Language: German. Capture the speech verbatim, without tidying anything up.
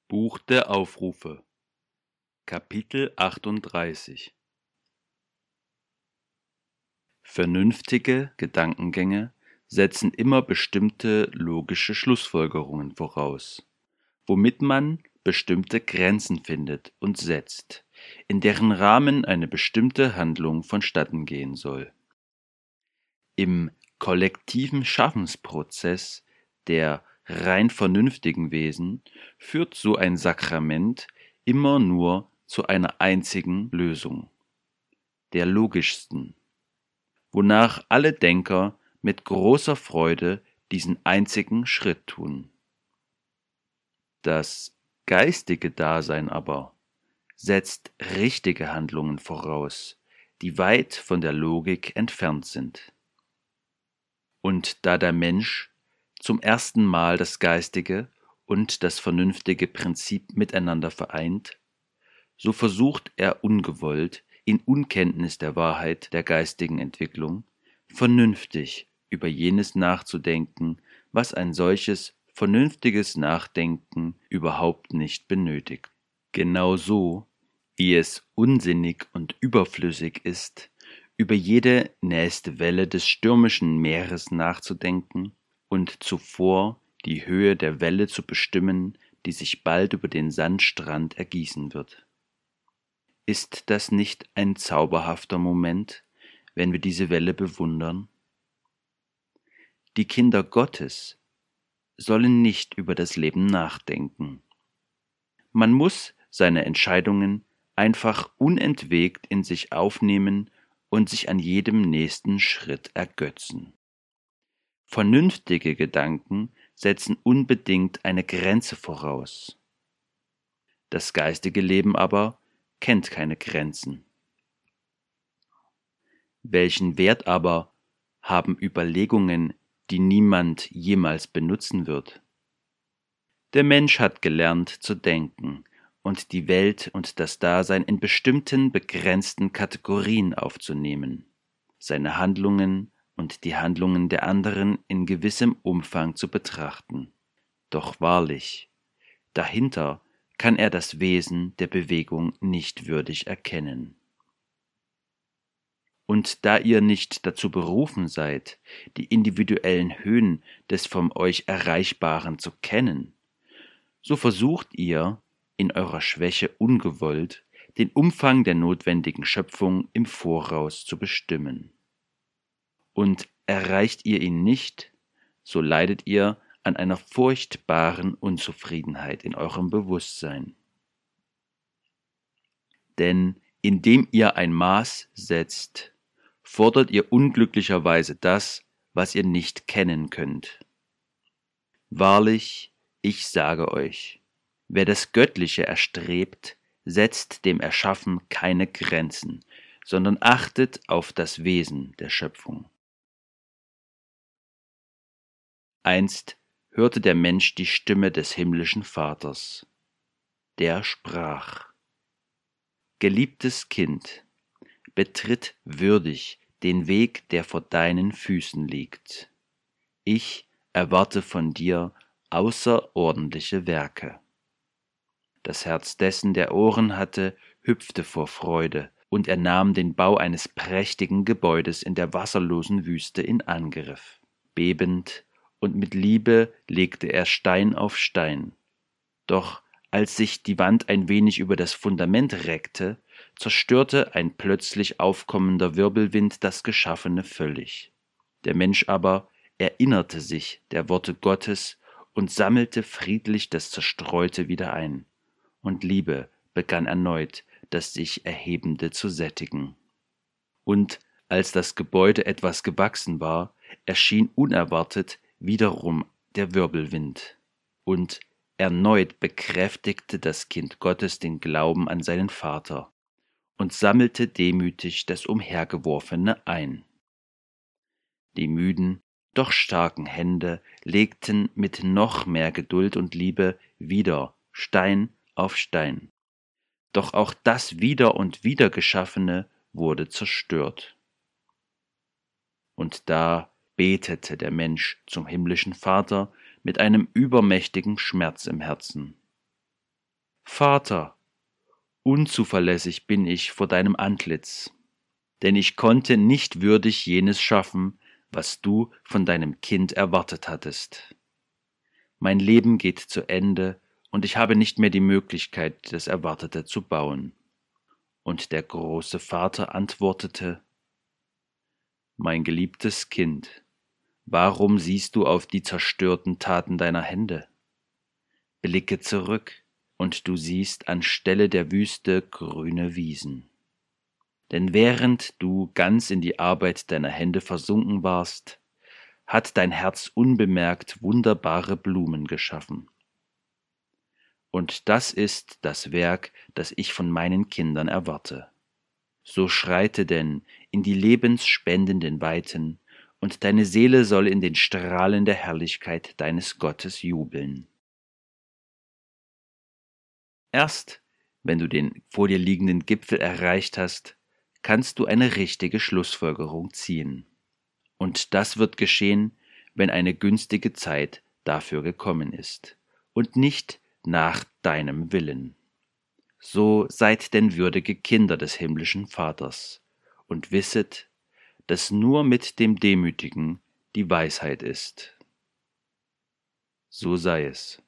Buch der Aufrufe, Kapitel achtunddreißig. Vernünftige Gedankengänge setzen immer bestimmte logische Schlussfolgerungen voraus, womit man bestimmte Grenzen findet und setzt, in deren Rahmen eine bestimmte Handlung vonstatten gehen soll. Im kollektiven Schaffensprozess der rein vernünftigen Wesen führt so ein Sakrament immer nur zu einer einzigen Lösung, der logischsten, wonach alle Denker mit großer Freude diesen einzigen Schritt tun. Das geistige Dasein aber setzt richtige Handlungen voraus, die weit von der Logik entfernt sind. Und da der Mensch zum ersten Mal das geistige und das vernünftige Prinzip miteinander vereint, so versucht er ungewollt, in Unkenntnis der Wahrheit der geistigen Entwicklung, vernünftig über jenes nachzudenken, was ein solches vernünftiges Nachdenken überhaupt nicht benötigt. Genauso wie es unsinnig und überflüssig ist, über jede nächste Welle des stürmischen Meeres nachzudenken und zuvor die Höhe der Welle zu bestimmen, die sich bald über den Sandstrand ergießen wird. Ist das nicht ein zauberhafter Moment, wenn wir diese Welle bewundern? Die Kinder Gottes sollen nicht über das Leben nachdenken. Man muss seine Entscheidungen einfach unentwegt in sich aufnehmen und sich an jedem nächsten Schritt ergötzen. Vernünftige Gedanken setzen unbedingt eine Grenze voraus. Das geistige Leben aber kennt keine Grenzen. Welchen Wert aber haben Überlegungen, die niemand jemals benutzen wird? Der Mensch hat gelernt zu denken und die Welt und das Dasein in bestimmten begrenzten Kategorien aufzunehmen, seine Handlungen und die Handlungen der anderen in gewissem Umfang zu betrachten. Doch wahrlich, dahinter kann er das Wesen der Bewegung nicht würdig erkennen. Und da ihr nicht dazu berufen seid, die individuellen Höhen des von euch Erreichbaren zu kennen, so versucht ihr, in eurer Schwäche ungewollt, den Umfang der notwendigen Schöpfung im Voraus zu bestimmen. Und erreicht ihr ihn nicht, so leidet ihr an einer furchtbaren Unzufriedenheit in eurem Bewusstsein. Denn indem ihr ein Maß setzt, fordert ihr unglücklicherweise das, was ihr nicht kennen könnt. Wahrlich, ich sage euch, wer das Göttliche erstrebt, setzt dem Erschaffen keine Grenzen, sondern achtet auf das Wesen der Schöpfung. Einst hörte der Mensch die Stimme des himmlischen Vaters. Der sprach: Geliebtes Kind, betritt würdig den Weg, der vor deinen Füßen liegt. Ich erwarte von dir außerordentliche Werke. Das Herz dessen, der Ohren hatte, hüpfte vor Freude, und er nahm den Bau eines prächtigen Gebäudes in der wasserlosen Wüste in Angriff. Bebend und mit Liebe legte er Stein auf Stein. Doch als sich die Wand ein wenig über das Fundament reckte, zerstörte ein plötzlich aufkommender Wirbelwind das Geschaffene völlig. Der Mensch aber erinnerte sich der Worte Gottes und sammelte friedlich das Zerstreute wieder ein, und Liebe begann erneut, das sich Erhebende zu sättigen. Und als das Gebäude etwas gewachsen war, erschien unerwartet wiederum der Wirbelwind, und erneut bekräftigte das Kind Gottes den Glauben an seinen Vater und sammelte demütig das Umhergeworfene ein. Die müden, doch starken Hände legten mit noch mehr Geduld und Liebe wieder Stein auf Stein. Doch auch das wieder und wieder Geschaffene wurde zerstört. Und da betete der Mensch zum himmlischen Vater mit einem übermächtigen Schmerz im Herzen. Vater, unzuverlässig bin ich vor deinem Antlitz, denn ich konnte nicht würdig jenes schaffen, was du von deinem Kind erwartet hattest. Mein Leben geht zu Ende, und ich habe nicht mehr die Möglichkeit, das Erwartete zu bauen. Und der große Vater antwortete: Mein geliebtes Kind, warum siehst du auf die zerstörten Taten deiner Hände? Blicke zurück, und du siehst anstelle der Wüste grüne Wiesen. Denn während du ganz in die Arbeit deiner Hände versunken warst, hat dein Herz unbemerkt wunderbare Blumen geschaffen. Und das ist das Werk, das ich von meinen Kindern erwarte. So schreite denn in die lebensspendenden Weiten, und deine Seele soll in den Strahlen der Herrlichkeit deines Gottes jubeln. Erst wenn du den vor dir liegenden Gipfel erreicht hast, kannst du eine richtige Schlussfolgerung ziehen. Und das wird geschehen, wenn eine günstige Zeit dafür gekommen ist, und nicht nach deinem Willen. So seid denn würdige Kinder des himmlischen Vaters und wisset, dass nur mit dem Demütigen die Weisheit ist. So sei es.